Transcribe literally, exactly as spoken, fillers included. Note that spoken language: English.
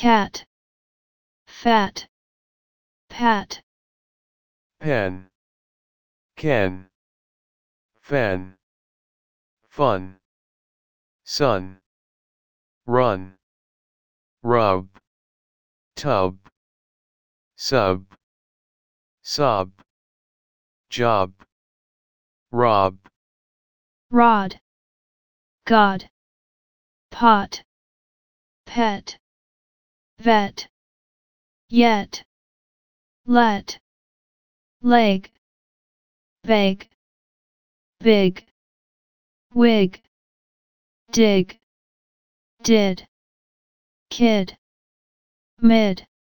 cat, fat, pat, pen, can, fan, fun, sun, run, rub, tub, sub, sob, job, rob, rod, god, pot, pet, vet, yet, let, leg, beg, big, wig, dig, did, kid, mid.